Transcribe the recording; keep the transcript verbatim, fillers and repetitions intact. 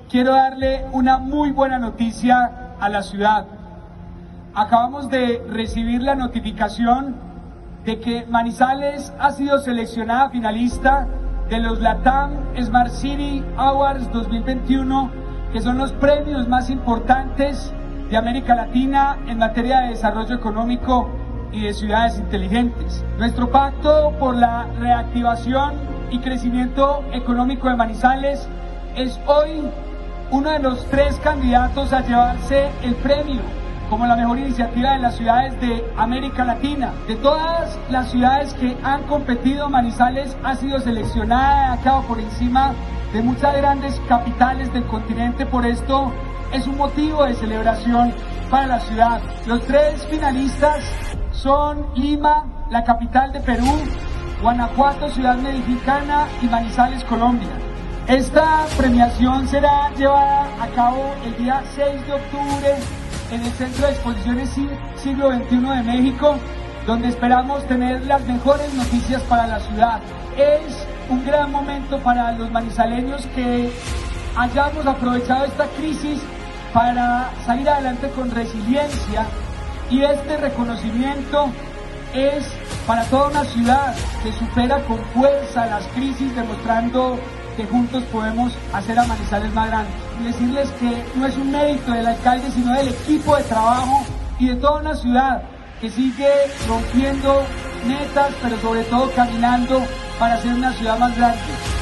quiero darle una muy buena noticia a la ciudad. Acabamos de recibir la notificación de que Manizales ha sido seleccionada finalista de los LATAM Smart City Awards dos mil veintiuno, que son los premios más importantes de América Latina en materia de desarrollo económico y de ciudades inteligentes. Nuestro pacto por la reactivación y crecimiento económico de Manizales es hoy uno de los tres candidatos a llevarse el premio como la mejor iniciativa de las ciudades de América Latina. De todas las ciudades que han competido, Manizales ha sido seleccionada, ha quedado por encima de muchas grandes capitales del continente. Por esto es un motivo de celebración para la ciudad. Los tres finalistas son Lima, la capital de Perú, Guanajuato, ciudad mexicana, y Manizales, Colombia. Esta premiación será llevada a cabo el día seis de octubre en el Centro de Exposiciones Siglo veintiuno de México, donde esperamos tener las mejores noticias para la ciudad. Es un gran momento para los manizaleños que hayamos aprovechado esta crisis para salir adelante con resiliencia, y este reconocimiento es para toda una ciudad que supera con fuerza las crisis, demostrando que juntos podemos hacer a Manizales más grande. Y decirles que no es un mérito del alcalde, sino del equipo de trabajo y de toda una ciudad que sigue rompiendo metas, pero sobre todo caminando para ser una ciudad más grande.